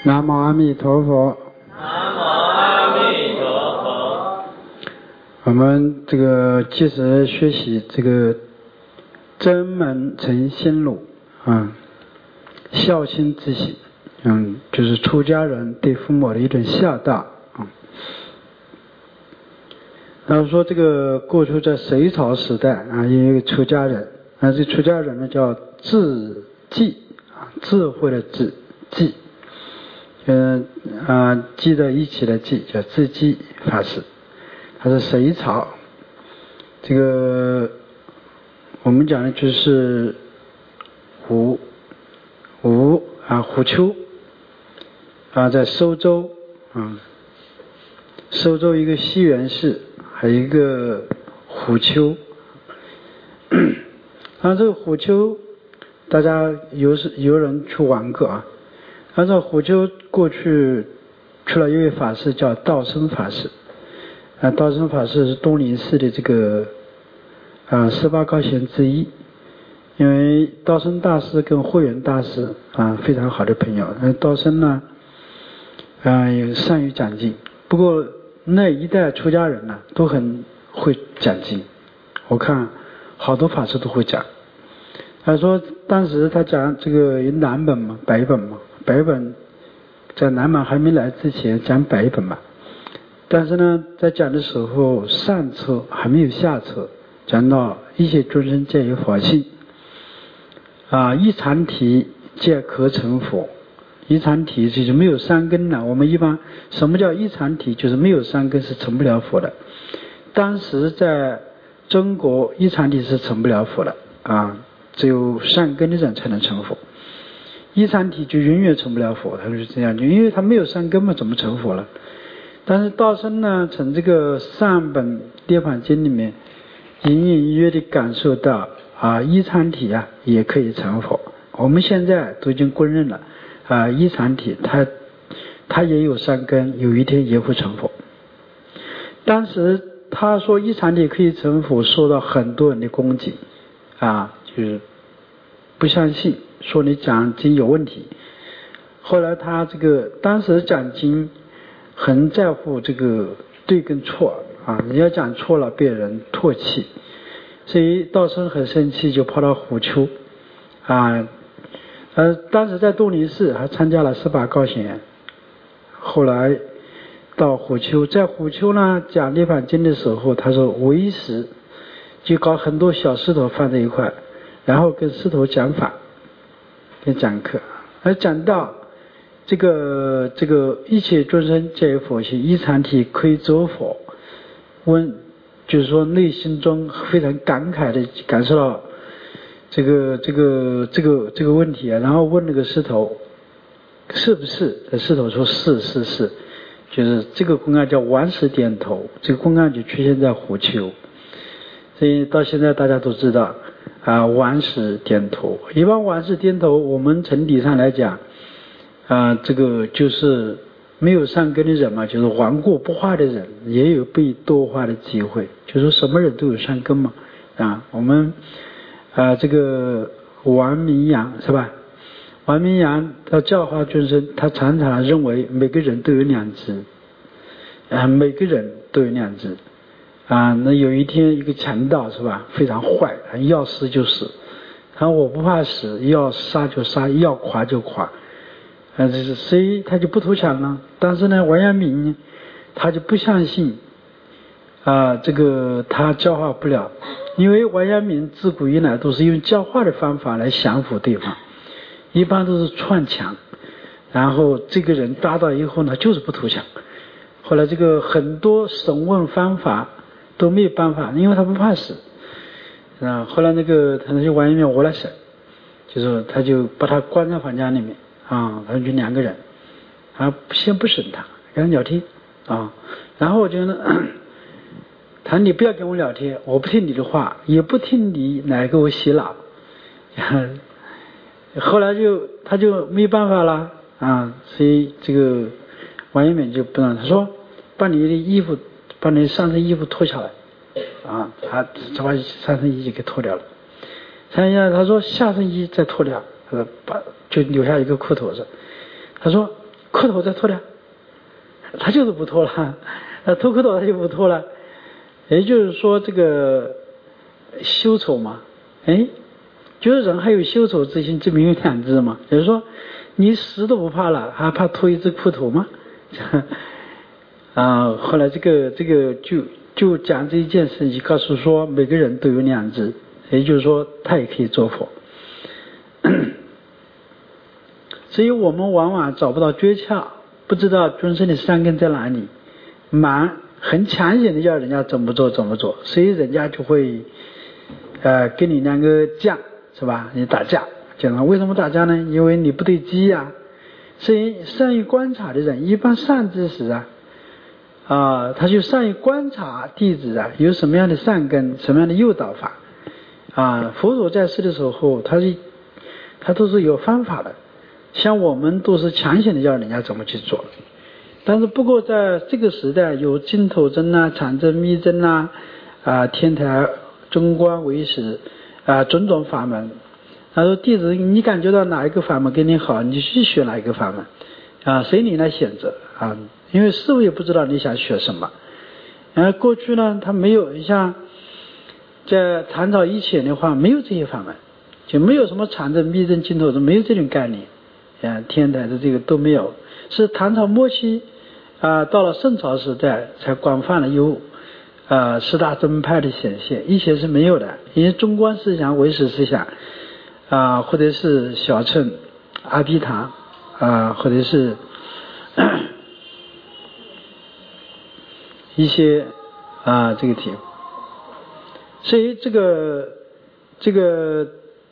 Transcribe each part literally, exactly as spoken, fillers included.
南无阿弥陀佛。 南无阿弥陀佛。 我们这个即时学习这个真门诚心路啊，孝心之喜，嗯，就是出家人对父母的一种孝道啊。然后说这个过去在隋朝时代啊，有一个出家人，啊，这出家人呢叫智济啊，智慧的智济。嗯啊，记在一起的记叫智济法师，他是隋朝。这个我们讲的就是胡胡啊虎丘啊，在收州啊，收州一个西园市，还有一个虎丘。啊，这个虎丘大家有是有人去玩过啊。按照虎丘过去出了一位法师叫道生法师，啊，道生法师是东林寺的这个啊十八高贤之一。因为道生大师跟慧远大师啊非常好的朋友，那道生呢啊也善于讲经，不过那一代出家人呢都很会讲经，我看好多法师都会讲。他说当时他讲这个有南本嘛北本嘛，北本在南蛮还没来之前讲北本嘛，但是呢在讲的时候上册还没有下册，讲到一切众生皆有佛性啊，一禅体皆可成佛。一禅体就是没有三根了，我们一般什么叫一禅体，就是没有三根是成不了佛的。当时在中国一禅体是成不了佛的啊，只有善根的人才能成佛，一禅体就永远成不了佛，他就是这样，就因为他没有善根嘛，怎么成佛了？但是道生呢，从这个上本涅槃经里面隐隐约约地感受到啊，一禅体啊也可以成佛。我们现在都已经公认了啊，一禅体它它也有善根，有一天也会成佛。当时他说一禅体可以成佛，受到很多人的攻击啊，就是不相信，说你讲经有问题。后来他这个当时讲经很在乎这个对跟错啊，人家讲错了被人唾弃，所以道生很生气，就跑到虎丘啊，呃，当时在东林寺还参加了十八高贤，后来到虎丘，在虎丘呢讲涅槃经的时候，他说为时就搞很多小石头放在一块，然后跟石头讲法，跟讲课，而讲到这个这个一切众生皆有佛性，一禅体可以走佛。问就是说内心中非常感慨的感受到这个这个这个这个问题啊，然后问那个石头是不是？石头说是是是，就是这个公案叫顽石点头，这个公案就出现在虎丘。所以到现在大家都知道啊，顽石点头。一般顽石点头，我们从理上来讲啊，这个就是没有善根的人嘛，就是顽固不化的人，也有被堕化的机会。就是什么人都有善根嘛啊，我们啊这个王明阳是吧？王明阳要教化众生，他常常认为每个人都有良知啊，每个人都有良知啊。那有一天一个强盗是吧，非常坏，要死就死，他说我不怕死，要杀就杀，要垮就垮。啊，这是所以他就不投降了。但是呢，王阳明呢，他就不相信啊，这个他教化不了，因为王阳明自古以来都是用教化的方法来降服对方，一般都是串墙，然后这个人抓到以后呢，就是不投降。后来这个很多审问方法都没有办法，因为他不怕死啊。后来那个他那王阳明我来审，就是他就把他关在房间里面。啊，他们就两个人，啊，先不审他，跟他聊天啊，然后我就呢，他说你不要跟我聊天，我不听你的话，也不听你来给我洗脑。后来就他就没办法了啊，所以这个王阳明就不让他说，把你的衣服，把你上身衣服脱下来啊，他他把上身衣给脱掉了，上身他说下身衣再脱掉。把就留下一个裤头子，他说裤头再脱掉，他就是不脱了，呃，脱裤头他就不脱了。也就是说，这个羞丑嘛，哎，就是人还有羞丑之心，证明有两只嘛。就是说，你死都不怕了，还怕脱一只裤头吗？啊，后来这个这个就就讲这一件事情，告诉说每个人都有两只，也就是说他也可以做佛。所以我们往往找不到诀窍，不知道尊生的善根在哪里，蛮很强行的要人家怎么做怎么做，所以人家就会呃跟你两个犟，是吧？你打架，讲了为什么打架呢？因为你不对机呀、啊。所以善于观察的人，一般善知识啊啊，他就善于观察弟子啊有什么样的善根，什么样的诱导法啊。佛陀在世的时候，他是他都是有方法的。像我们都是强行的要人家怎么去做，但是不过在这个时代有净土真啊、禅真、密真啊、啊天台、中观、唯识啊种种法门。他说弟子，你感觉到哪一个法门跟你好，你去学哪一个法门啊，随你来选择啊，因为师父也不知道你想学什么。然后过去呢，他没有像在唐朝以前的话，没有这些法门，就没有什么禅真、密真、净土真，没有这种概念。啊，天台的这个都没有，是唐朝末期啊，到了宋朝时代才广泛的有啊四大宗派的显现，以前是没有的。因为中观思想、唯识思想啊，或者是小乘、阿毗昙啊，或者是一些啊这个题，所以这个这个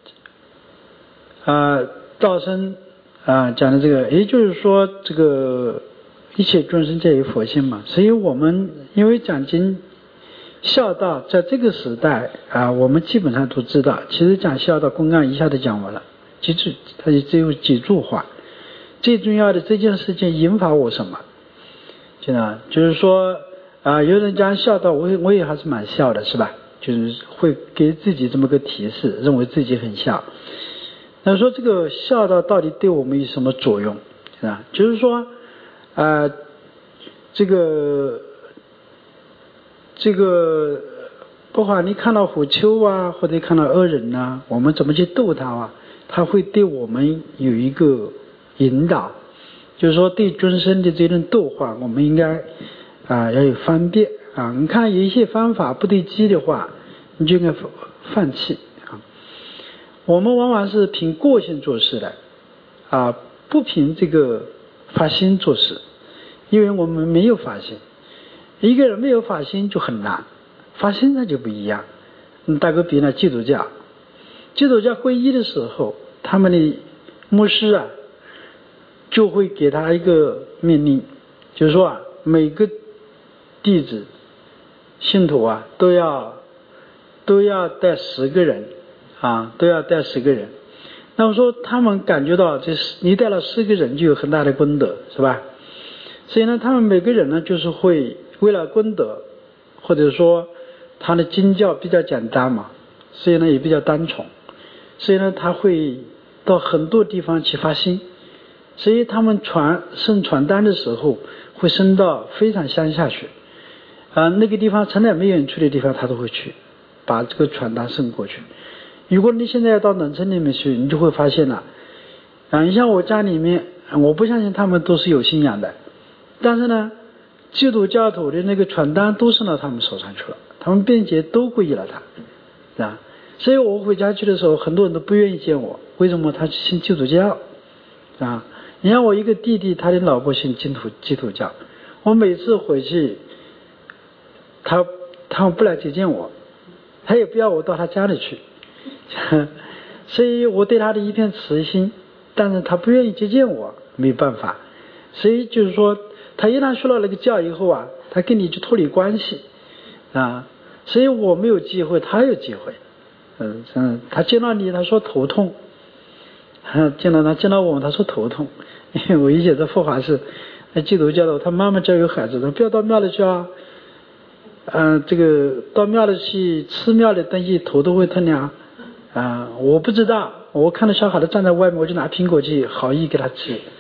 啊道生。啊，讲的这个，也就是说，这个一切众生皆有佛性嘛。所以我们因为讲经孝道，在这个时代啊，我们基本上都知道。其实讲孝道公案一下子讲完了，记住，它只有几句话。最重要的这件事情引发我什么？就呢，就是说啊，有人讲孝道，我也我也还是蛮孝的，是吧？就是会给自己这么个提示，认为自己很孝。那说这个孝道到底对我们有什么作用，是吧？就是说，呃，这个这个，不管你看到虎丘啊，或者看到恶人啊，我们怎么去逗他啊？他会对我们有一个引导，就是说对众生的这种度化，我们应该啊、呃、要有方便啊。你看有一些方法不对机的话，你就应该放弃。我们往往是凭个性做事的啊，不凭这个发心做事，因为我们没有发心。一个人没有发心就很难，发心那就不一样。嗯，打个比呢，基督教，基督教皈依的时候，他们的牧师啊，就会给他一个命令，就是说啊，每个弟子、信徒啊，都要都要带十个人。啊，都要带十个人。那我说他们感觉到这你带了十个人就有很大的功德，是吧？所以呢，他们每个人呢就是会为了功德，或者说他的经教比较简单嘛，所以呢也比较单纯，所以呢他会到很多地方去发心，所以他们传送传单的时候会送到非常乡下去啊，那个地方从来没有人去的地方他都会去，把这个传单送过去。如果你现在要到农村里面去，你就会发现了啊，你像我家里面，我不相信他们都是有信仰的，但是呢基督教徒的那个传单都送到他们手上去了，他们并且都皈依了他，是吧？所以我回家去的时候，很多人都不愿意见我，为什么？他信基督教啊。你像我一个弟弟，他的老婆信基督基督教，我每次回去他他们不来接见我，他也不要我到他家里去所以我对他的一片慈心，但是他不愿意接见我，没办法。所以就是说他一旦学了那个教以后啊，他跟你就脱离关系啊，所以我没有机会，他有机会。嗯嗯，他见到你他说头痛，见到他见到我们他说头痛。因为我以前在佛法是基督教的，他妈妈教育孩子说不要到庙里去啊，嗯、呃，这个到庙里去吃庙的东西头都会疼呀。啊、呃，我不知道，我看到小孩子站在外面，我就拿苹果去好意给他吃，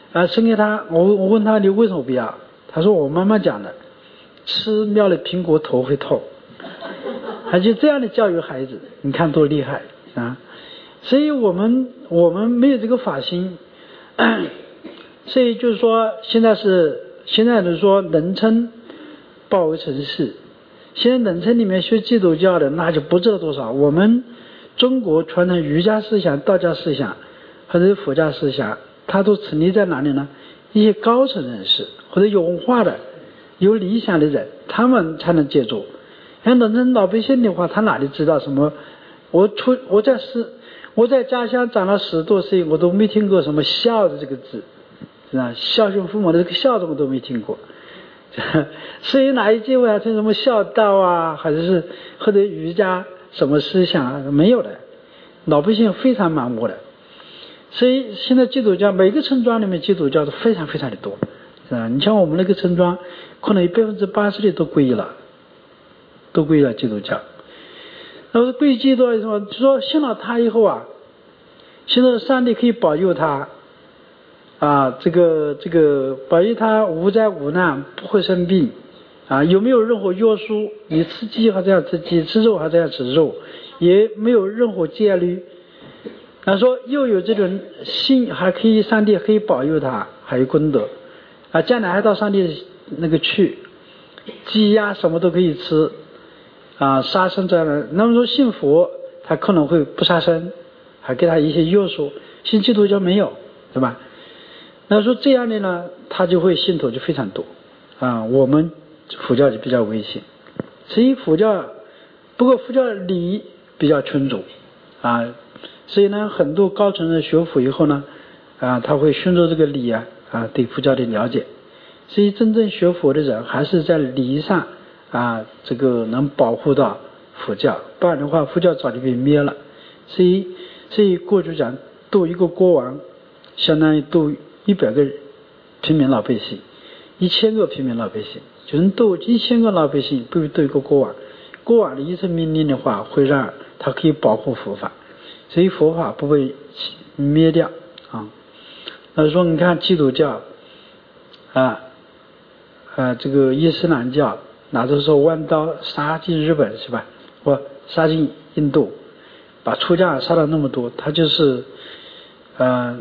啊，生给他，我我问他你为什么不要？他说我妈妈讲的，吃妙的苹果头会痛。他就这样的教育孩子，你看多厉害啊！所以我们我们没有这个法心，所以就是说现在是现在的说农村包围城市，现在农村里面学基督教的那就不知道多少。我们中国传统儒家思想、道家思想或者佛教思想，它都成立在哪里呢？一些高层人士或者有文化的、有理想的人，他们才能接触。像农村老百姓的话，他哪里知道什么？我出我在十我在家乡长了十多岁，我都没听过什么孝的这个字，是吧？孝顺父母的这个孝字我都没听过。所以哪一机会还听什么孝道啊，还是或者儒家什么思想啊？没有的，老百姓非常盲目的。所以现在基督教每个村庄里面基督教都非常非常的多，是吧？你像我们那个村庄，可能有百分之八十的都皈依了。都归了基督教，然后归基督教什么？就说信了他以后啊，现在上帝可以保佑他啊，这个这个保佑他无灾无难，不会生病啊，有没有任何约束？你吃鸡还这样吃鸡，吃肉还这样吃肉，也没有任何戒律。他说又有这种信，还可以上帝可以保佑他，还有功德啊，将来还到上帝那个去，鸡鸭什么都可以吃。啊，杀生这样的，那么说信佛，他可能会不杀生，还给他一些约束。信基督教没有，对吧？那说这样的呢，他就会信徒就非常多啊。我们佛教就比较微信，所以佛教不过佛教礼比较纯足啊，所以呢，很多高层人学佛以后呢，啊，他会顺着这个礼啊啊对佛教的了解，所以真正学佛的人还是在礼上。啊，这个能保护到佛教，不然的话佛教早就被灭了。所以所以过去讲斗一个国王相当于斗一百个平民老百姓，一千个平民老百姓，就是斗一千个老百姓不如斗一个国王。国王的一声命令的话，会让他可以保护佛法，所以佛法不会灭掉啊。那说你看基督教啊啊这个伊斯兰教拿着说弯刀杀进日本是吧？或杀进印度，把出家人杀了那么多，他就是呃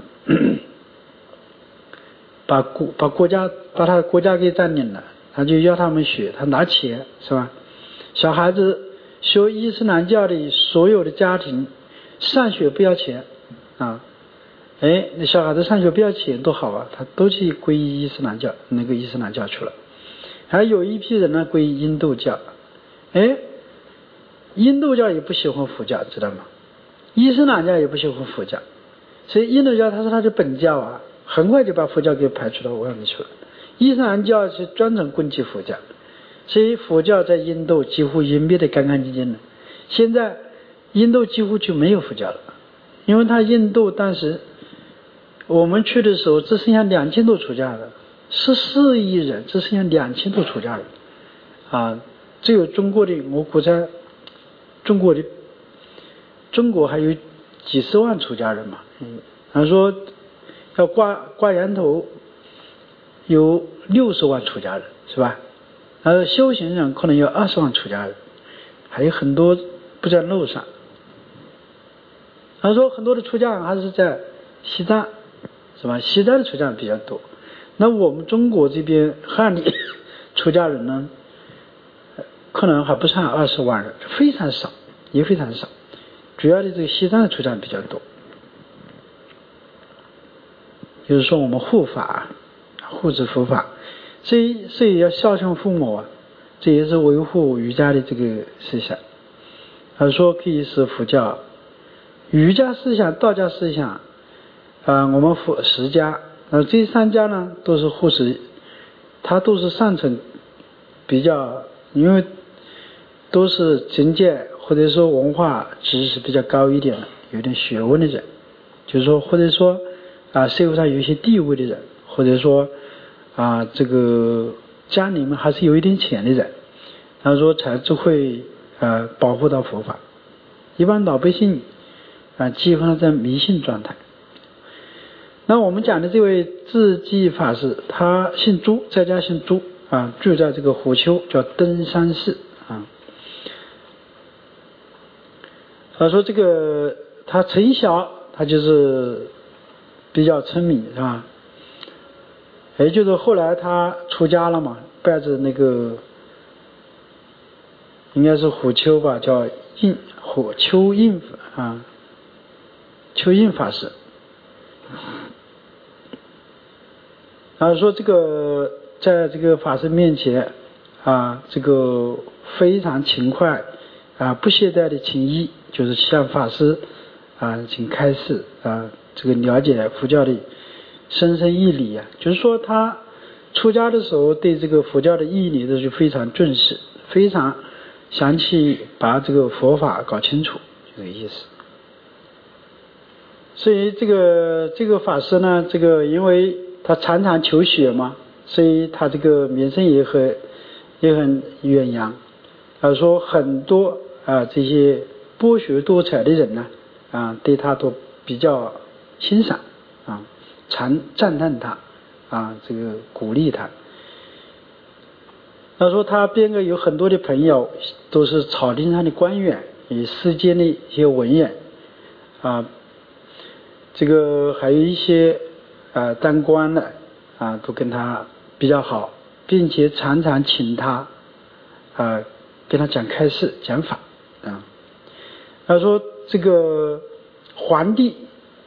把国把国家把他的国家给占领了，他就要他们学，他拿钱是吧？小孩子学伊斯兰教的所有的家庭上学不要钱啊，哎，那小孩子上学不要钱多好啊，他都去皈依伊斯兰教那个伊斯兰教去了。还有一批人呢皈依印度教，哎，印度教也不喜欢佛教，知道吗？伊斯兰教也不喜欢佛教，所以印度教它是它的本教啊，很快就把佛教给排除到外面去了。伊斯兰教是专程攻击佛教，所以佛教在印度几乎隐灭的干干净净的。现在印度几乎就没有佛教了，因为它印度当时我们去的时候只剩下两千多出家人，十四亿人只剩下两千多出家人啊，只有中国的我国在中国的中国还有几十万出家人嘛，嗯，他说要挂挂羊头有六十万出家人是吧？而修行人可能有二十万出家人，还有很多不在路上。他说很多的出家人还是在西藏是吧？西藏的出家人比较多。那我们中国这边汉地出家人呢，可能还不上二十万人，非常少，也非常少。主要的这个西藏的出家人比较多。就是说我们护法，护持佛法，所以所以要孝顺父母啊，这也是维护儒家的这个思想。他说可以是佛教、儒家思想、道家思想，啊、呃，我们佛十家。呃，这三家呢都是护持，它都是上层比较，因为都是境界或者说文化知识比较高一点的，有点学问的人，就是说或者说啊社会上有一些地位的人，或者说啊这个家里面还是有一点钱的人，他说才就会呃保护到佛法。一般老百姓啊基本上在迷信状态。 那我们讲的这位智济法师，他姓朱，在家姓朱啊，住在这个虎丘，叫登山寺啊。他说这个他从小他就是比较聪明是吧？也就是后来他出家了嘛，拜着那个应该是虎丘吧，叫印虎丘印啊，丘印法师。然后说这个在这个法师面前啊，这个非常勤快啊，不懈怠的勤益，就是向法师啊请开示啊，这个了解佛教的深深义理啊，就是说他出家的时候对这个佛教的义理都是非常重视，非常详细把这个佛法搞清楚，就这个意思。所以这个这个法师呢，这个因为他常常求学嘛，所以他这个名声也很也很远扬。他说很多啊这些博学多才的人呢啊对他都比较欣赏啊，常赞叹他啊，这个鼓励他。他说他边个有很多的朋友都是朝廷上的官员，也世间的一些文人啊，这个还有一些啊当官的啊都跟他比较好，并且常常请他啊跟他讲开示讲法啊。他说这个皇帝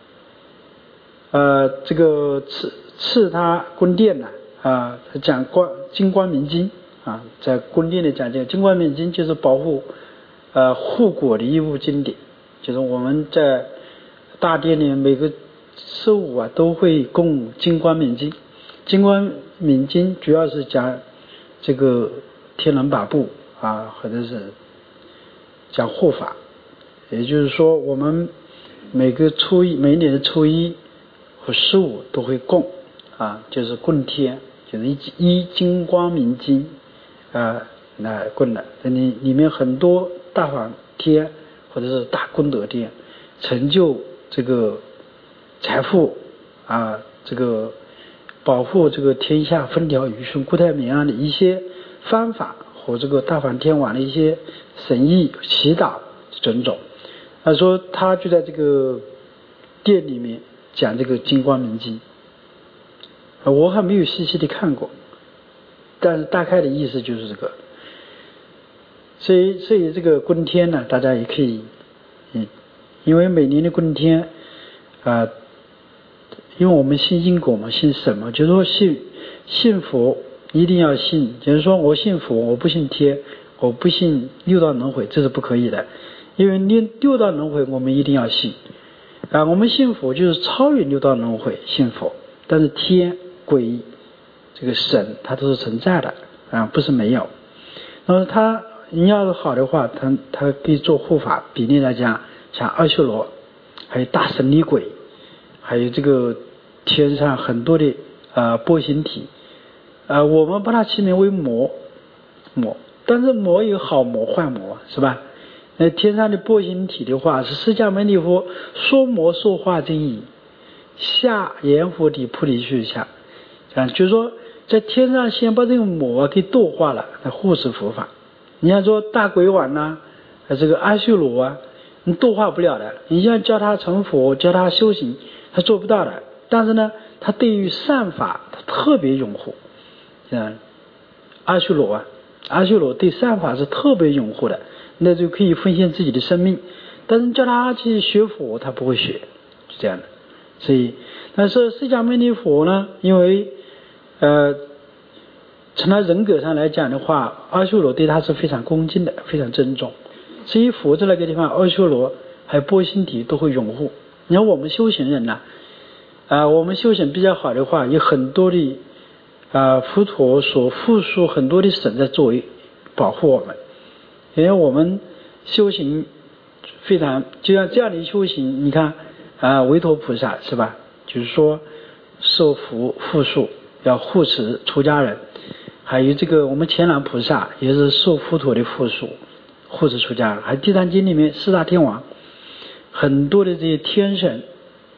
呃这个赐赐他宫殿呢啊，他讲光金光明经啊，在宫殿里讲这个金光明经就是保护呃护国的一部经典，就是我们在大殿里每个十五啊都会供金光明经。金光明经主要是讲这个天龙八部啊，或者是讲护法，也就是说我们每个初一每年的初一和十五都会供啊，就是供天，就是一一金光明经啊来供的。这里里面很多大法天或者是大功德天，成就这个财富啊，这个保护这个天下风调雨顺国泰民安的一些方法和这个大梵天王的一些神意祈祷种种。他说他就在这个店里面讲这个金光明经，我还没有细细的看过，但是大概的意思就是这个。所以所以这个供天呢，大家也可以嗯，因为每年的供天啊、呃，因为我们信因果嘛，信神嘛，就是说信信佛一定要信，就是说我信佛，我不信天，我不信六道轮回，这是不可以的。因为六六道轮回我们一定要信啊，我们信佛就是超越六道轮回，信佛。但是天鬼这个神它都是存在的啊，不是没有。那么他你要是好的话，他他可以做护法，比例来讲，像阿修罗，还有大神力鬼，还有这个天上很多的呃波形体，呃我们把它起名为魔魔，但是魔有好魔坏魔是吧？那天上的波形体的话，是释迦牟尼佛说魔说化真意，下阎浮提菩提树下，啊，就是说在天上先把这个魔给度化了，来护持佛法。你像说大鬼王呐、啊，这个阿修罗啊，你度化不了的。你像教他成佛，教他修行，他做不到的。但是呢，他对于善法，他特别拥护。嗯，阿修罗啊，阿修罗对善法是特别拥护的，那就可以奉献自己的生命。但是叫他去学佛，他不会学，是这样的。所以，但是释迦牟尼佛呢，因为呃。从他人格上来讲的话，阿修罗对他是非常恭敬的，非常尊重。所以佛在那个地方，阿修罗还有波心体都会拥护。你看我们修行人呢、啊，啊、呃，我们修行比较好的话，有很多的啊、呃、佛陀所附属很多的神在作为保护我们。因为我们修行非常，就像这样的修行，你看啊、呃，维陀菩萨是吧？就是说受福附属，要护持出家人。还有这个我们乾朗菩萨也是受佛陀的附属，护持出家人。还有地藏经里面四大天王，很多的这些天神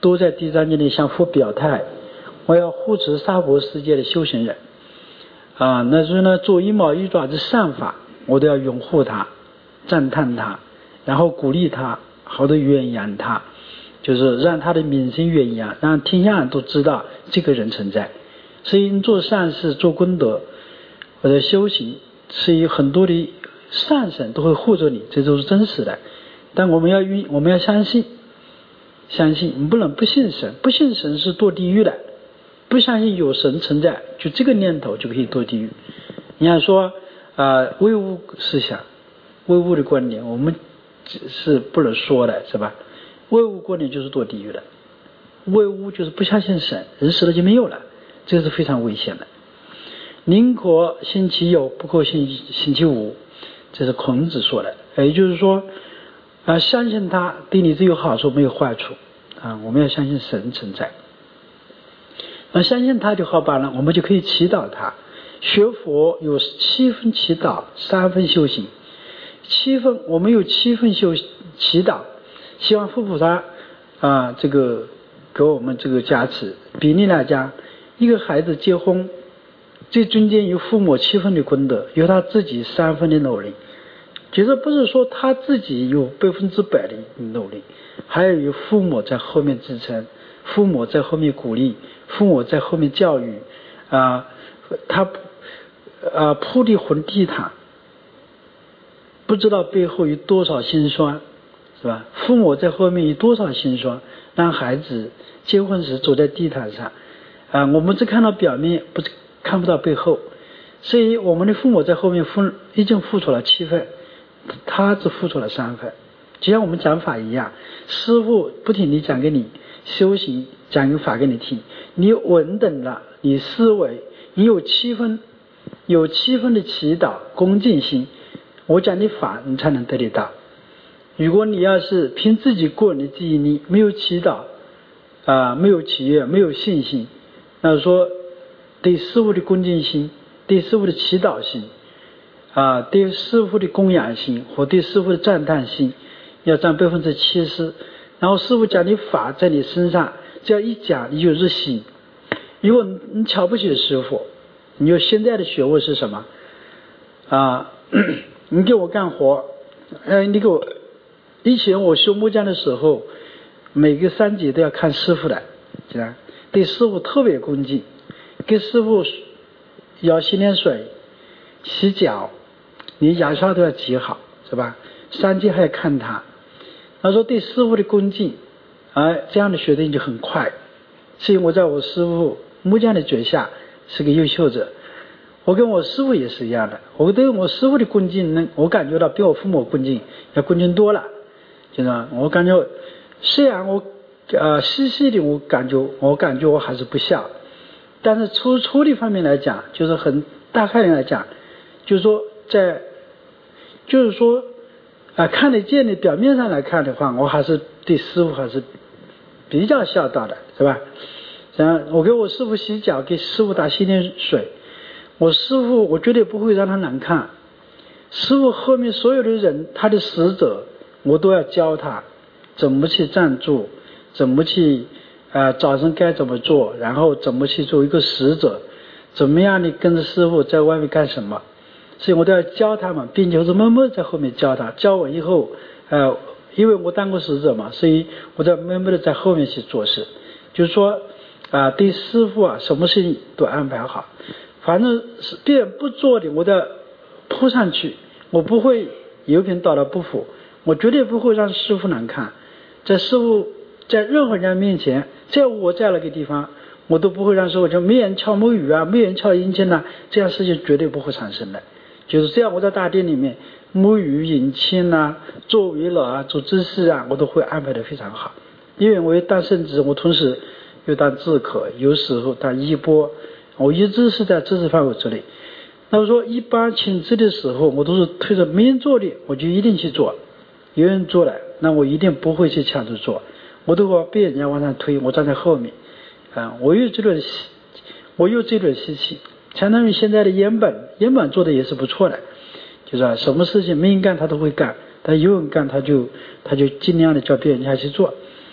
都在第三经里向佛表态，我要护持娑婆世界的修行人啊，那所以呢，做一毛一爪的善法，我都要拥护他，赞叹他，然后鼓励他，好的宣扬他，就是让他的名声宣扬，让天下人都知道这个人存在。所以你做善事、做功德或者修行，是有很多的善神都会护着你，这都是真实的。但我们要运，我们要相信，相信你不能不信神，不信神是堕地狱的。不相信有神存在，就这个念头就可以堕地狱。你要说啊、呃，唯物思想、唯物的观点，我们是不能说的，是吧？唯物观点就是堕地狱的，唯物就是不相信神，人死了就没有了，这个是非常危险的。宁可信其有，不可信信其无，这是孔子说的。也就是说啊、呃，相信他对你只有好处没有坏处啊，我们要相信神存在。那相信他就好办了，我们就可以祈祷他。学佛有七分祈祷，三分修行。七分我们有七分修祈祷，希望佛菩萨啊，这个给我们这个加持。比例来讲，一个孩子结婚，这中间有父母七分的功德，有他自己三分的努力。其实不是说他自己有百分之百的努力，还有有父母在后面支撑，父母在后面鼓励，父母在后面教育啊、呃，他啊铺的红地毯，不知道背后有多少辛酸，是吧？父母在后面有多少辛酸，让孩子结婚时走在地毯上啊、呃，我们只看到表面，不看不到背后，所以我们的父母在后面付已经付出了七分，他只付出了三分。就像我们讲法一样，师父不停地讲给你修行，讲个法给你听，你稳等了，你思维，你有七分，有七分的祈祷恭敬心，我讲的法你才能得得到。如果你要是凭自己个人的记忆力，没有祈祷啊、呃，没有祈愿，没有信心，那说对师父的恭敬心，对师父的祈祷心啊、呃，对师父的供养心和对师父的赞叹心，要占百分之七十。然后师父讲的法在你身上，只要一讲你就入心。如果你瞧不起师父，你就现在的学问是什么啊？你给我干活，呃，你给我，以前我修木匠的时候，每个三节都要看师父的，是吧？对师父特别恭敬，给师父舀洗脸水、洗脚，你牙刷都要挤好，是吧？三节还要看他。他说对师父的恭敬，啊，这样的学的就很快。所以我在我师父木匠的脚下是个优秀者，我跟我师父也是一样的。我对我师父的恭敬呢，我感觉到比我父母恭敬要恭敬多了，就是我感觉虽然我呃细细的我感觉我感觉我还是不孝，但是粗粗的方面来讲，就是很大概来讲，就是说在就是说。啊，看得见的表面上来看的话，我还是对师父还是比较孝道的，是吧？然后我给我师父洗脚，给师父打洗脸水，我师父我绝对不会让他难看。师父后面所有的人，他的使者，我都要教他怎么去站住，怎么去呃早上该怎么做，然后怎么去做一个使者，怎么样的跟着师父在外面干什么。所以我都要教他们，并且我是默默在后面教他。教完以后，呃，因为我当过使者嘛，所以我在默默的在后面去做事。就是说，啊、呃，对师父啊，什么事情都安排好。反正是别人不做的，我再扑上去，我不会油瓶倒了不服，我绝对不会让师父难看。在师父在任何人面前，只要我在那个地方，我都不会让师父就没人敲木鱼啊，没人敲阴茎啊，这样事情绝对不会产生的。就是这样，我在大殿里面沐浴引亲啊，做围绕啊，做知识啊，我都会安排的非常好。因为我又当圣职，我同时又当智可，有时候当衣钵，我一直是在知识范围之内。那我说一般请职的时候，我都是推着没人做的，我就一定去做；有人做了，那我一定不会去抢着做，我都会被人家往上推，我站在后面啊，我有这种我有这种习气。相当于现在的岩本，岩本做的也是不错的，就是啊，什么事情没人干他都会干，但有人干他就他就尽量的叫别人家去做。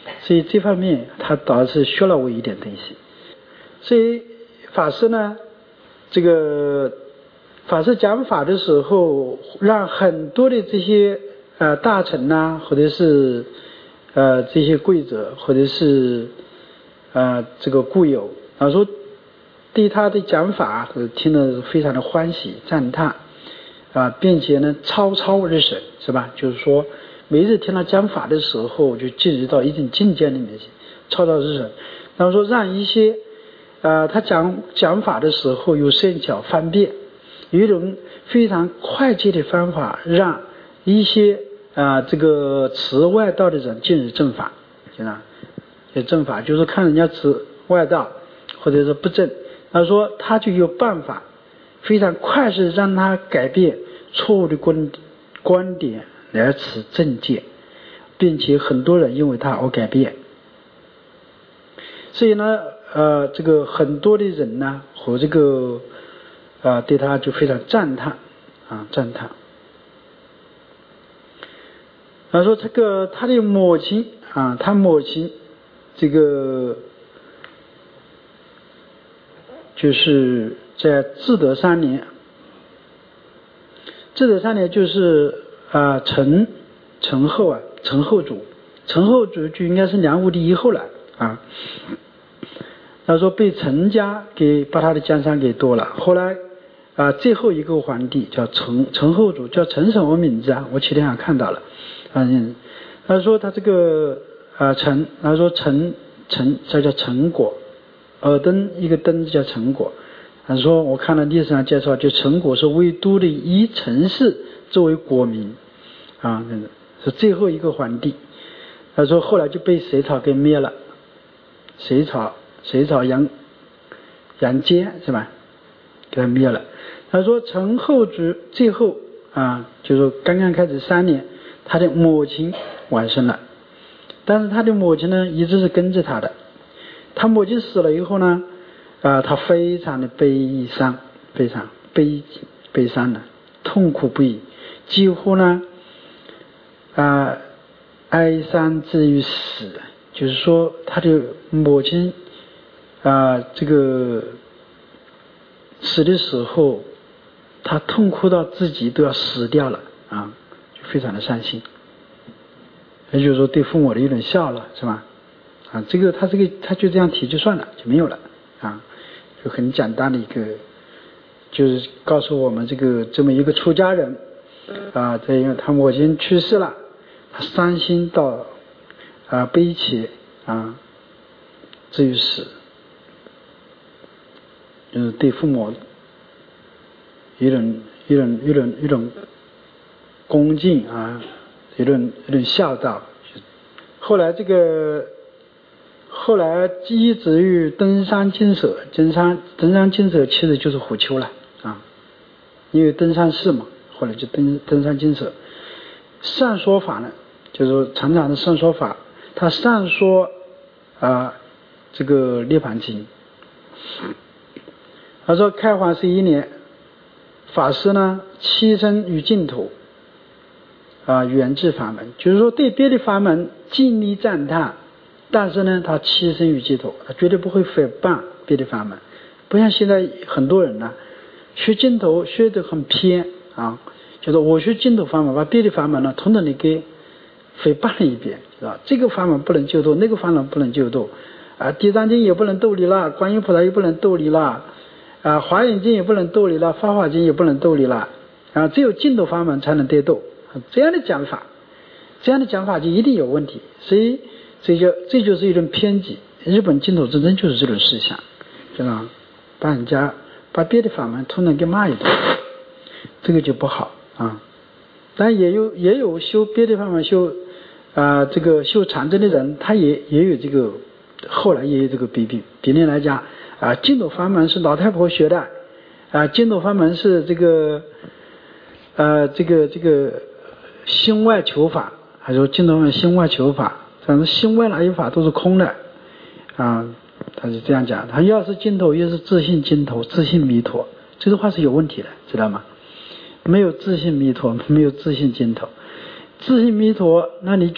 所以这方面他倒是学了我一点东西。所以法师呢，这个法师讲法的时候，让很多的这些呃大臣呐、啊，或者是呃这些贵族，或者是呃这个故友啊，说对他的讲法听得非常的欢喜赞叹啊，并且呢超超日神，是吧？就是说每一次听他讲法的时候，就进入到一种境界里面去，超超日神。然后说让一些呃他讲讲法的时候有善巧方便，有一种非常快捷的方法，让一些啊、呃、这个持外道的人进入正法，知道？这正法就是看人家持外道或者是不正，他说他就有办法非常快速让他改变错误的观观点来持正见，并且很多人因为他而改变。所以呢呃这个很多的人呢和这个啊对他就非常赞叹啊赞叹。他说这个他的母亲啊，他母亲这个就是在至德三年，至德三年就是啊陈陈后啊陈后主，陈后主就应该是梁武帝以后了啊。他说被陈家给把他的江山给夺了，后来啊最后一个皇帝叫陈陈后主，叫陈什么名字啊？我前天还看到了，嗯，他说他这个啊陈，他说陈陈这叫陈果，耳灯一个灯叫陈果。他说我看了历史上介绍，就陈果是魏都的以陈氏作为国名啊，是最后一个皇帝。他说后来就被隋朝给灭了，隋朝隋朝杨杨坚是吧，给他灭了。他说陈后主最后啊，就是刚刚开始三年，他的母亲往生了，但是他的母亲呢一直是跟着他的。他母亲死了以后呢啊，他非常的悲伤，非常悲悲伤的痛苦不已，几乎呢啊哀伤至于死，就是说他的母亲啊这个死的时候，他痛苦到自己都要死掉了啊，就非常的伤心。也就是说对父母的一种孝了，是吧？啊，这个他这个他就这样提就算了，就没有了啊，就很简单的一个，就是告诉我们这个这么一个出家人啊，这因为他母亲去世了，他伤心到啊悲切啊至于死，就是对父母一种一种一种一种恭敬啊，一种一种孝道。后来这个后来一直于登山金舍，登山登山金舍其实就是虎丘了啊，因为登山寺嘛，后来就登登山金舍。上说法呢，就是常常的上说法，他上说啊这个涅槃经。他说开皇十一年，法师呢栖身于净土啊，源自法门，就是说对别的法门尽力赞叹，但是呢他栖身于净土，他绝对不会诽谤别的法门。不像现在很多人呢学净土学得很偏啊，就是我学净土法门，把别的法门呢统统的给诽谤了一遍，是吧？这个法门不能救度，那个法门不能救度啊，地藏经也不能逗你了，观音菩萨也不能逗你了啊，华严经也不能逗你了，法华经也不能逗你了啊，只有净土法门才能得度。这样的讲法，这样的讲法就一定有问题，所以这就这就是一种偏激。日本净土之争就是这种思想，知道吗？把人家把别的法门统统给骂一顿，这个就不好啊。但也有也有修别的法门修啊、呃、这个修禅宗的人，他也也有这个，后来也有这个批评。比例来讲啊，净土法门是老太婆学的啊，净土法门是这个呃这个这个心外求法，还说净土法门心外求法，但是心外哪有法都是空的啊，他是这样讲。他要是净土，又是自信净土，自信弥陀，这个话是有问题的，知道吗？没有自信弥陀，没有自信净土。自信弥陀，那你就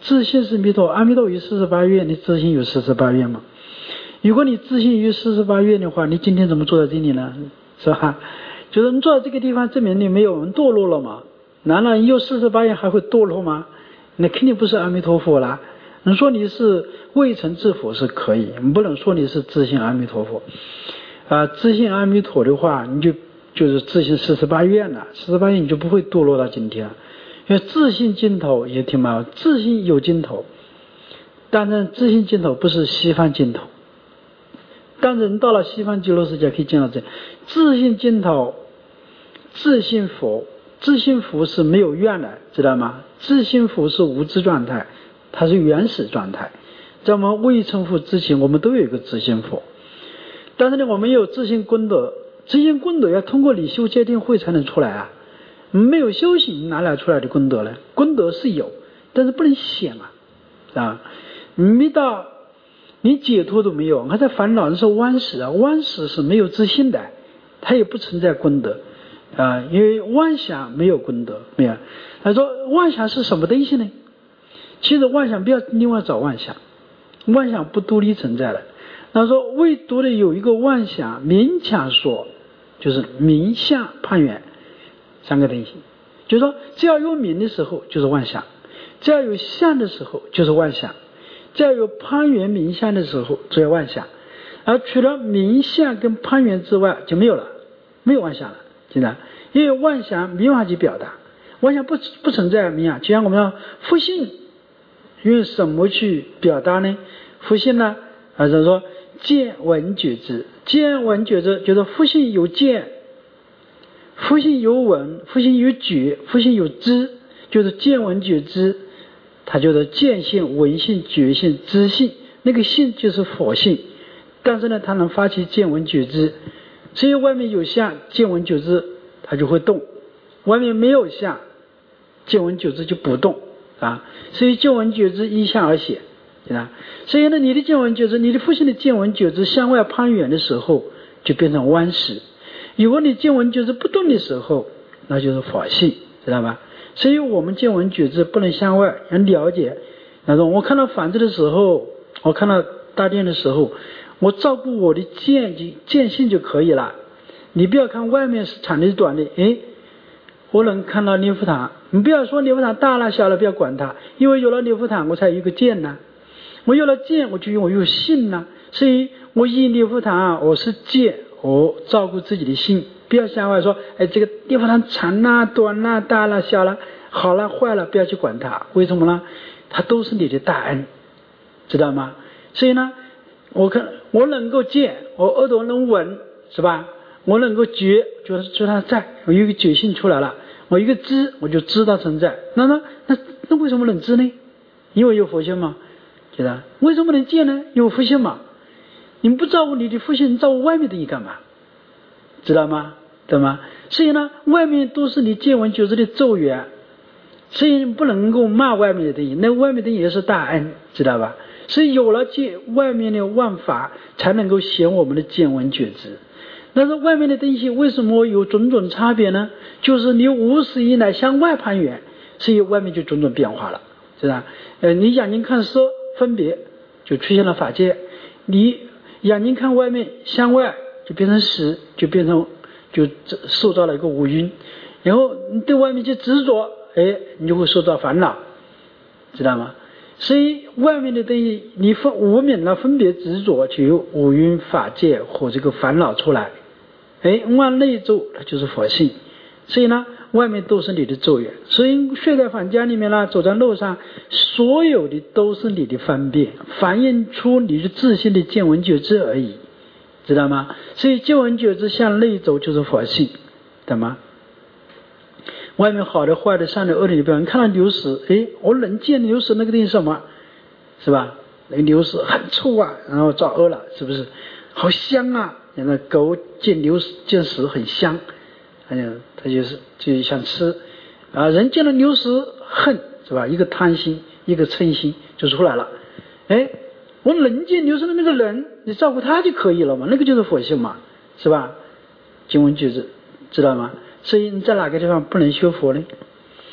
自信是弥陀，阿弥陀有四十八愿，你自信有四十八愿吗？如果你自信有四十八愿的话，你今天怎么坐在这里呢？是吧？就是你坐在这个地方，证明你没有堕落了嘛？难道你有四十八愿还会堕落吗？那肯定不是阿弥陀佛啦。你说你是未成至佛是可以，你不能说你是自信阿弥陀佛啊。自信阿弥陀的话，你就就是自信四十八愿了，四十八愿你就不会堕落到今天。因为自信尽头也挺麻烦，自信有尽头，但是自信尽头不是西方尽头。但是你到了西方极乐世界可以见到这自信尽头，自信佛，自信佛是没有愿的，知道吗？自信佛是无知状态，它是原始状态。在我们未成佛之前，我们都有一个自信佛，但是呢，我们有自信功德，自信功德要通过理修戒定慧才能出来啊。没有修行哪来出来的功德呢？功德是有，但是不能显啊，啊，没到你解脱都没有，还在烦恼。是顽死啊，顽死是没有自信的，它也不存在功德啊，因为妄想没有功德，没有。他说妄想是什么东西呢？其实妄想不要另外找妄想，妄想不独立存在的。他说唯独的有一个妄想勉强说，就是名相攀缘。三个东西，就是说只要有名的时候就是妄想，只要有相的时候就是妄想，只要有攀缘名相的时候就要妄想，而除了名相跟攀缘之外就没有了，没有妄想了，现在因为妄想没办法去表达，妄想不不存在名相。就像我们要复性，用什么去表达呢？复性呢，啊，就是说见闻觉知，见闻觉知就是复性有见。复性有闻，复性有觉，复性有知，就是见闻觉知，它就是见性、闻性、觉性、知性。那个性就是佛性，但是呢，它能发起见闻觉知。所以外面有相，见闻觉知它就会动；外面没有相，见闻觉知就不动啊。所以见闻觉知依相而显，对吧？所以呢，你的见闻觉知，你的复性的见闻觉知向外攀缘的时候，就变成顽实。如果你见闻觉知不动的时候，那就是法性，知道吧？所以我们见闻觉知不能向外，要了解。那种我看到房子的时候，我看到大殿的时候，我照顾我的见见性就可以了。你不要看外面是长的短的，诶，我能看到念佛堂，你不要说念佛堂大了小了，不要管它，因为有了念佛堂，我才有一个见呢。我有了见，我就有我有信呢。所以我一念佛堂，我是见。我照顾自己的心，不要向外说，哎，这个地方它长啦、短啦、大啦、小啦、好了、坏了，不要去管它。为什么呢？它都是你的大恩，知道吗？所以呢，我看我能够见，我耳朵能闻，是吧？我能够觉，就是觉得它在，我有一个觉性出来了，我一个知，我就知道存在。那那那那为什么能知呢？因为有佛性嘛，知道？为什么能见呢？有佛性嘛。你不照顾你的复性，你照顾外面的你干嘛？知道吗？对吗？所以呢，外面都是你见闻觉知的咒缘，所以你不能够骂外面的东西，那外面的也是大恩，知道吧？所以有了见外面的万法，才能够显我们的见闻觉知。但是外面的东西为什么有种种差别呢？就是你无始以来向外攀缘，所以外面就种种变化了，知道吧？呃，你眼睛看色分别，就出现了法界；你眼睛看外面向外，就变成识，就变成就受到了一个五蕴。然后你对外面去执着，哎，你就会受到烦恼，知道吗？所以外面的东西你分无明了分别执着，就有五蕴法界和这个烦恼出来。哎，往内走它就是佛性。所以呢，外面都是你的咒缘。所以睡在房间里面啦，走在路上，所有的都是你的方便，反映出你的自信的见闻觉知而已，知道吗？所以见闻觉知向内走就是佛性，懂吗？外面好的坏的善的恶的，你不要你看到牛屎，诶，我能见牛屎那个东西什么，是吧？那个牛屎很臭啊，然后造恶了，是不是？好香啊！那狗见牛屎见屎很香，哎呀，它就是就想吃啊。人见了牛屎恨，是吧？一个贪心，一个嗔心就出来了。哎，我能见牛屎的那个人，你照顾他就可以了嘛，那个就是佛性嘛，是吧？经文句子知道吗？所以你在哪个地方不能修佛呢？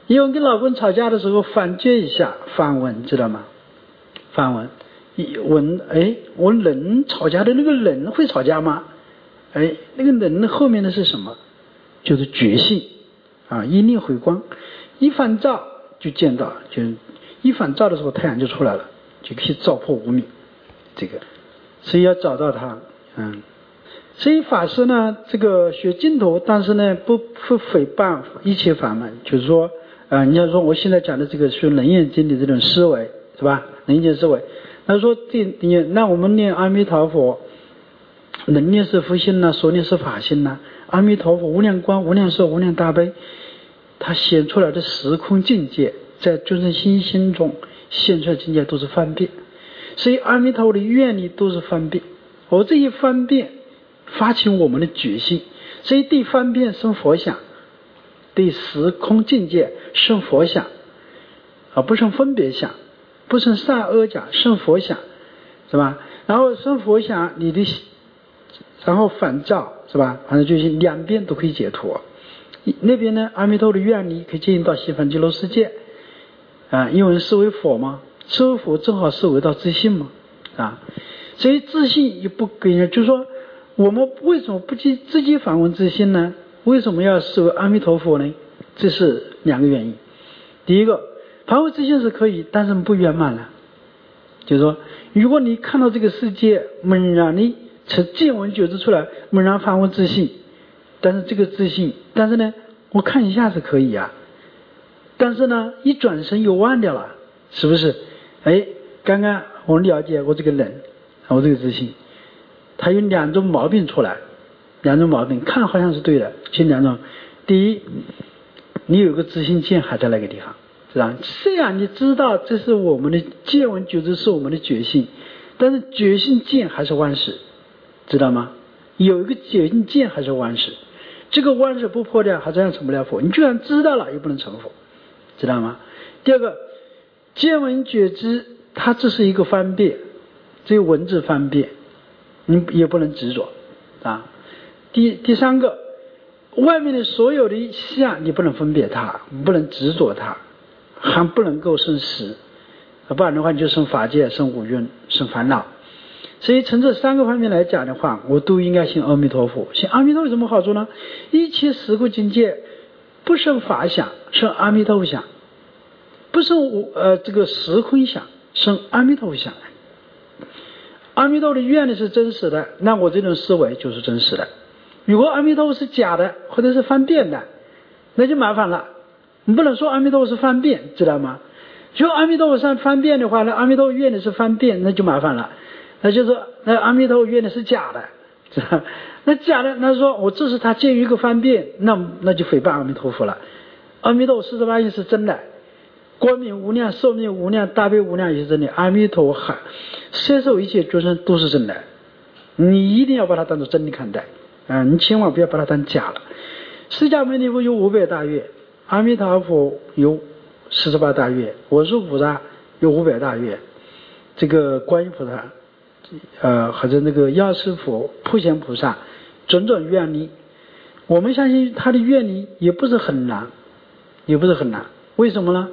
因为跟老公吵架的时候反诘一下，反问，知道吗？反问，问，哎，我人吵架的那个人会吵架吗？哎，那个人后面的是什么？就是觉性啊，一念回光，一反照就见到，就一反照的时候太阳就出来了，就可以照破无明。这个，所以要找到它，嗯。所以法师呢，这个学净土，但是呢，不不诽谤一切法门，就是说，啊、呃，你要说我现在讲的这个是能验经的这种思维，是吧？能验思维，那说这你那我们念阿弥陀佛，能念是佛性呢，所念是法性呢。阿弥陀佛无量光、无量寿、无量大悲，它显出来的时空境界，在众生心心中现出来的境界都是方便，所以阿弥陀佛的愿力都是方便。而这一方便发起我们的决心，所以对方便生佛想，对时空境界生佛想，而不生分别想，不生善恶想，生佛想，是吧？然后生佛想，你的然后反照，是吧？反正就是两边都可以解脱。那边呢，阿弥陀的愿力可以接引到西方极乐世界啊，因为是为佛嘛，是为佛正好是为到自信嘛啊，所以自信也不给人，就是说我们为什么不去自己反问自信呢？为什么要视为阿弥陀佛呢？这是两个原因。第一个，反问自信是可以，但是不圆满了。就是说，如果你看到这个世界猛然你从见闻觉知出来，猛然反问自信，但是这个自信，但是呢，我看一下是可以啊，但是呢，一转身又忘掉了，是不是？哎，刚刚我了解过这个人，我这个自信，他有两种毛病出来，两种毛病，看好像是对的，其实两种。第一，你有个自信见还在那个地方，是吧？虽然你知道这是我们的见闻觉知是我们的觉性，但是觉性见还是万事，知道吗？有一个觉性见还是万事，这个万事不破掉，还照样成不了佛。你居然知道了，又不能成佛，知道吗？第二个，见闻觉知，它这是一个方便，只有文字方便，你也不能执着啊。第第三个，外面的所有的相，你不能分别它，不能执着它，还不能够生实，不然的话你就生法界、生五蕴、生烦恼。所以从这三个方面来讲的话，我都应该信阿弥陀佛。信阿弥陀佛有什么好处呢？一切时空境界不生法想，生阿弥陀佛想；不生呃这个时空想，生阿弥陀佛想。阿弥陀佛的愿力是真实的，那我这种思维就是真实的。如果阿弥陀佛是假的，或者是方便的，那就麻烦了。你不能说阿弥陀佛是方便，知道吗？如果阿弥陀佛是方便的话，那阿弥陀佛愿力是方便，那就麻烦了。那就是那阿弥陀佛愿力是假的，知道？那假的，那说我这是他鉴于一个方便，那那就诽谤阿弥陀佛了。阿弥陀佛四十八愿是真的，光明无量、寿命无量、大悲无量也是真的。阿弥陀佛喊摄受一切众生都是真的，你一定要把它当作真的看待啊！你千万不要把它当假了。释迦牟尼佛有五百大愿，阿弥陀佛有四十八大愿，我是菩萨有五百大愿，这个观音菩萨。呃，或者那个药师佛、普贤菩萨，种种愿力，我们相信他的愿力也不是很难，也不是很难。为什么呢？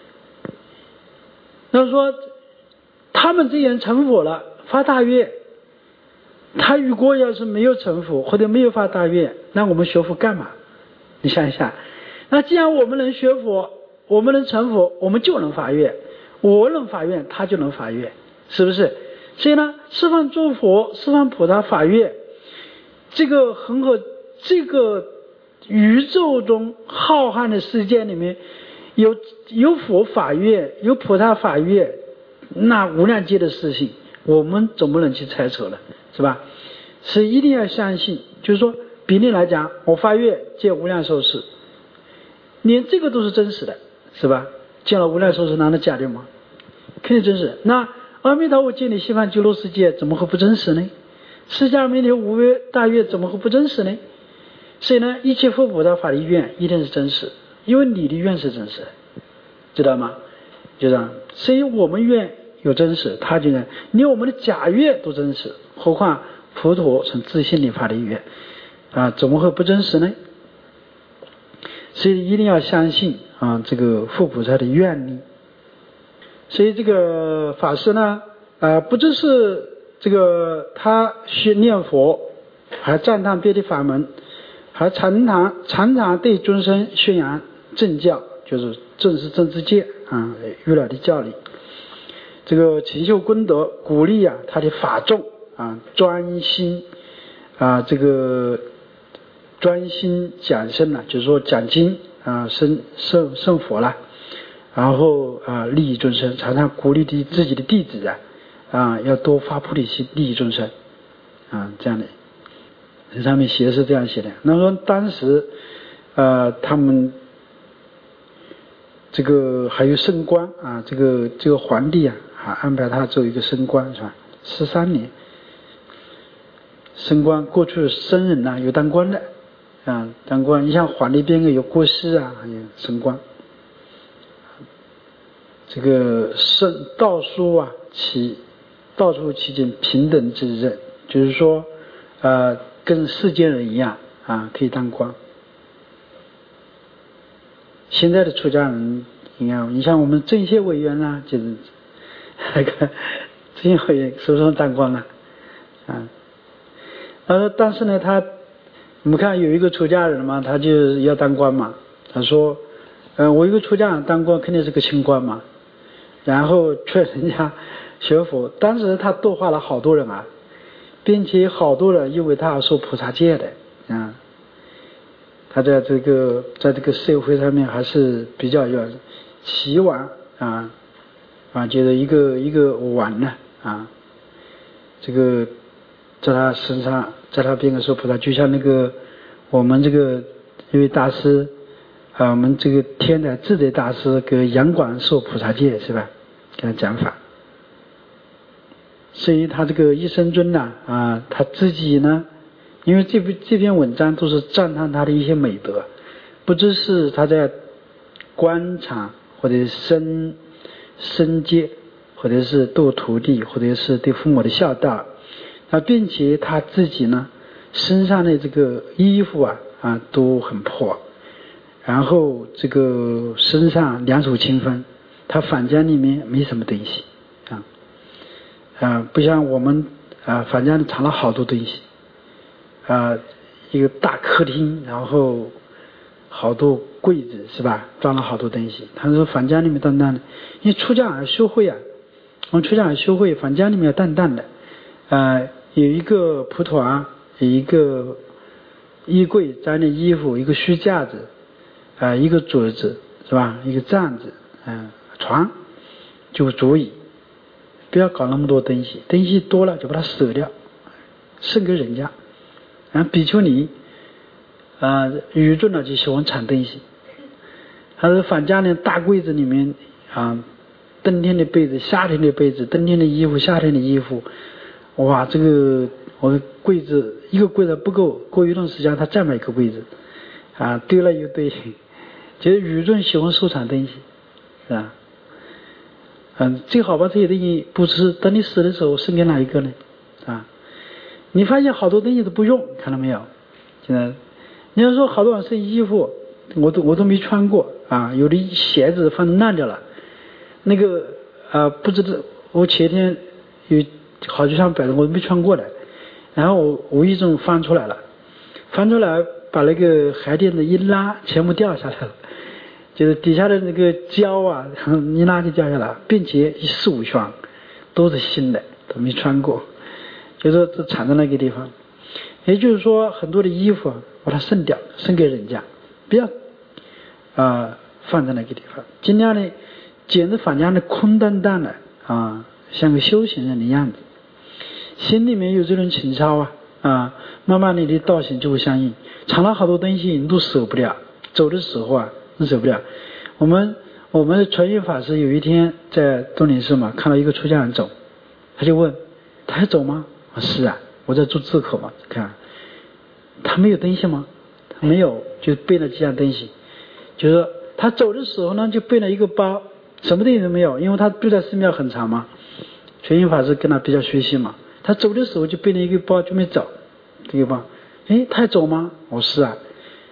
那说他们这些人成佛了，发大愿，他如果要是没有成佛或者没有发大愿，那我们学佛干嘛？你想一下，那既然我们能学佛，我们能成佛，我们就能发愿，我能发愿，他就能发愿，是不是？所以呢，十方诸佛、十方菩萨法愿，这个恒河这个宇宙中浩瀚的世界里面，有有佛法愿，有菩萨法愿，那无量界的事情，我们总不能去猜测了，是吧？所以一定要相信，就是说比例来讲，我发愿见无量寿事，连这个都是真实的，是吧？见了无量寿事，难道假的吗？肯定真实。那阿弥陀佛建立西方极乐世界，怎么会不真实呢？释迦牟尼五百大愿怎么会不真实呢？所以呢，一切佛菩萨法的愿一定是真实，因为你的愿是真实的，知道吗？就这样。所以我们愿有真实，他就连我们的假愿都真实，何况佛陀从自信里发的愿啊，怎么会不真实呢？ 所以一定要相信啊这个护菩萨的愿力。所以这个法师呢，啊，不只是这个他学念佛，还赞叹别的法门，还常常常常对众生宣扬正教，就是正是正知见啊，预了的教理。这个勤修功德，鼓励啊他的法众啊专心啊这个专心讲圣了，就是说讲经啊生生生佛了，然后啊利益众生，常常鼓励的自己的弟子啊啊要多发菩提心，利益众生啊这样的。这上面写是这样写的。那么当时呃他们这个还有升官啊，这个这个皇帝啊还安排他做一个升官是吧？十三年升官，过去僧人呐有当官的啊，当官，你像皇帝边个有国师啊，还有升官。这个圣道书啊，其到处其间平等之任，就是说呃跟世间人一样啊，可以当官。现在的出家人，你看，你像我们政协委员啦，就是那个政协委员手上当官了啊。呃，但是呢，他我们看有一个出家人嘛，他就要当官嘛。他说，呃，我一个出家人当官肯定是个清官嘛。然后劝人家学佛，当时他度化了好多人啊，并且好多人因为他受菩萨戒的啊。他在这个在这个社会上面还是比较有起碗啊啊，就是一个一个碗呢啊，这个在他身上，在他边上受菩萨，就像那个我们这个一位大师啊，我们这个天台智德大师给杨广受菩萨戒是吧？给他讲法，所以他这个一生尊呢啊，他自己呢。因为这部这篇文章都是赞叹他的一些美德，不只是他在官场或者身身戒，或者是度徒弟，或者是对父母的孝道，啊，并且他自己呢身上的这个衣服啊啊都很破，然后这个身上两手清风，他房间里面没什么东西啊啊，不像我们啊房间里藏了好多东西。啊，一个大客厅，然后好多柜子是吧？装了好多东西。他说房间里面淡淡的，因为出家人修会啊，我们出家人修会，房间里面淡淡的，呃，有一个蒲团，有一个衣柜装的衣服，一个书架子，啊、呃，一个桌子是吧？一个帐子，嗯、呃，床就足以，不要搞那么多东西，东西多了就把它舍掉，剩给人家。然后比丘尼啊，愚众呢就喜欢藏东西。他说房间的大柜子里面啊，冬天的被子、夏天的被子、冬天的衣服、夏天的衣服，哇，这个我的柜子一个柜子不够，过一段时间他再买一个柜子啊，堆了一堆。就是愚众喜欢收藏东西，是吧？嗯，最好把这些东西不吃，等你死的时候剩给哪一个呢？啊？你发现好多东西都不用，看到没有？现在你要说好多人剩衣服，我都我都没穿过啊，有的鞋子放烂掉了，那个啊不知道，我前天有好几双摆着我都没穿过来，然后我无意中翻出来了，翻出来把那个鞋垫子一拉，全部掉下来了，就是底下的那个胶啊一拉就掉下来，并且四五双都是新的，都没穿过。就是这藏在那个地方，也就是说很多的衣服把它剩掉，剩给人家，不要啊、呃、放在那个地方，尽量的捡着房间的空荡荡的啊，像个修行人的样子，心里面有这种情操啊啊，慢慢你的道行就会相应。藏了好多东西你都舍不了，走的时候啊你舍不了。我们我们的传语法师有一天在东林寺嘛，看到一个出家人走，他就问他还走吗？是啊，我在做字口嘛，看他没有东西吗？他没有，就背了几样东西，就是说他走的时候呢就背了一个包，什么东西都没有，因为他住在寺庙很长嘛，传音法师跟他比较学习嘛，他走的时候就背了一个包就没走，这个包，诶，他还走吗？我是啊，他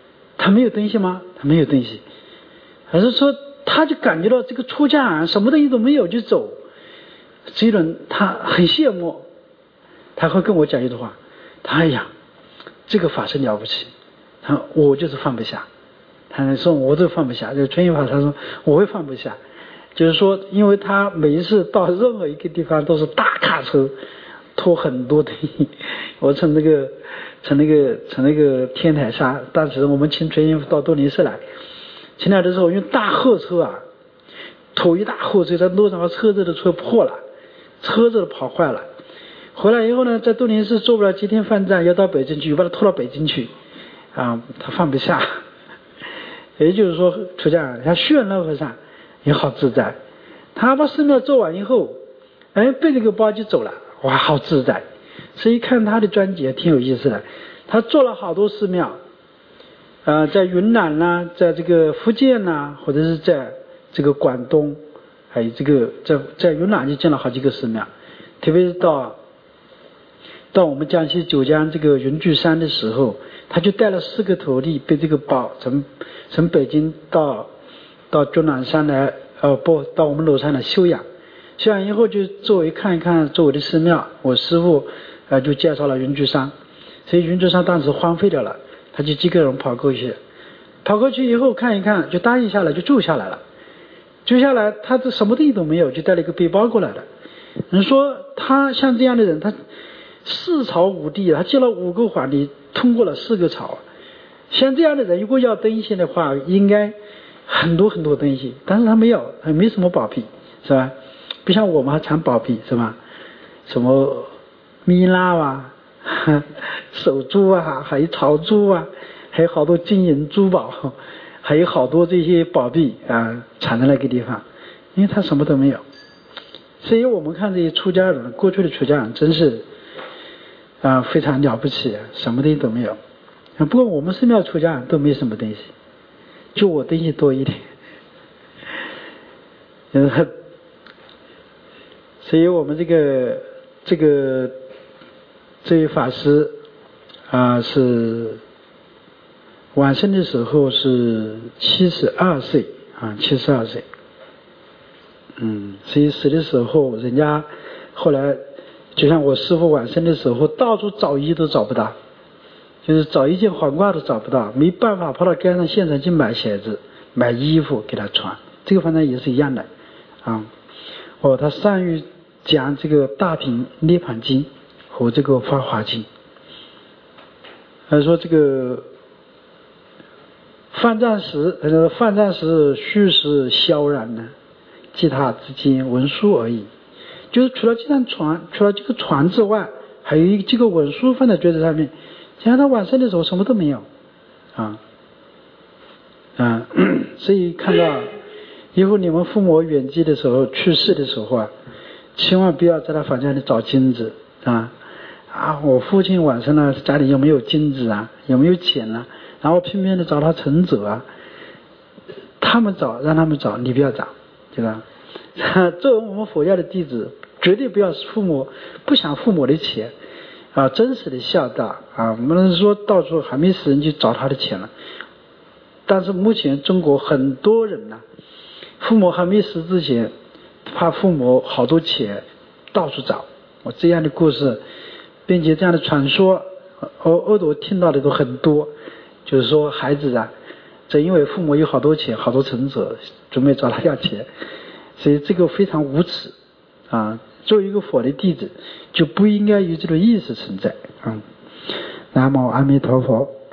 他没有东西吗？他没有东西，还是说他就感觉到这个出家人什么东西都没有就走？这一轮他很羡慕，他会跟我讲一句话，他哎呀，这个法师了不起，他我就是放不下。他说我都放不下，就春雨法他说我会放不下，就是说因为他每一次到任何一个地方都是大卡车拖很多东西。我从那个从那个从那个天台上，当时我们请春雨到多林寺来，请来的时候用大货车啊拖一大货车，在路上把车子的车破了，车子都跑坏了。回来以后呢，在多林寺做不了几天饭站，要到北京去，把他拖到北京去啊，他放不下。也就是说，出家人像炫老和尚也好自在，他把寺庙做完以后，哎，背着个包就走了，哇，好自在。所以看他的专辑也挺有意思的，他做了好多寺庙，呃，在云南啦，在这个福建啦，或者是在这个广东，还有这个在在云南就建了好几个寺庙，特别是到到我们江西九江这个云聚山的时候，他就带了四个徒弟，背这个包从从北京到到终南山来，呃不到我们庐山来修养，修养以后就作为看一看周围的寺庙，我师父呃就介绍了云聚山，所以云聚山当时荒废掉了，他就几个人跑过去，跑过去以后看一看，就答应下来，就住下来了。住下来他这什么东西都没有，就带了一个背包过来了。人说他像这样的人，他四朝五帝，他接了五个皇帝，通过了四个朝。像这样的人，如果要东西的话，应该很多很多东西，但是他没有，他没什么宝币，是吧？不像我们还藏宝币，是吧？什么蜜蜡啊、手珠啊，还有草珠啊，还有好多金银珠宝，还有好多这些宝币啊，藏在那个地方，因为他什么都没有。所以我们看这些出家人，过去的出家人真是啊、呃、非常了不起，什么东西都没有。不过我们寺庙出家人都没什么东西，就我东西多一点。嗯，所以我们这个这个这位法师啊、呃、是往生的时候是七十二岁啊，七十二岁。嗯，所以死的时候，人家后来就像我师父往生的时候，到处找衣都找不到，就是找一件黄褂都找不到，没办法跑到街上现场去买鞋子、买衣服给他穿。这个反正也是一样的啊。哦，他善于讲这个大品涅槃经和这个法华经。他说这个犯战时，呃，犯战时虚实萧然呢。其他之间文书而已，就是除了这张船，除了这个船之外，还有一这个文书放在桌子上面。像他往生的时候什么都没有啊啊，所以看到以后你们父母远寄的时候，去世的时候啊，千万不要在他房间里找金子啊啊！我父亲往生了，家里有没有金子啊？有没有钱啊？然后拼命的找他存折啊，他们找，让他们找，你不要找。对吧？作为我们佛教的弟子，绝对不要父母不想父母的钱啊，真实的孝道啊，我们说到处还没死人就找他的钱了。但是目前中国很多人呢、啊，父母还没死之前，怕父母好多钱，到处找。我这样的故事，并且这样的传说，我耳朵听到的都很多，就是说孩子啊。正因为父母有好多钱，好多存折，准备找他要钱，所以这个非常无耻啊！作为一个佛的弟子，就不应该有这种意识存在啊！南无阿弥陀佛。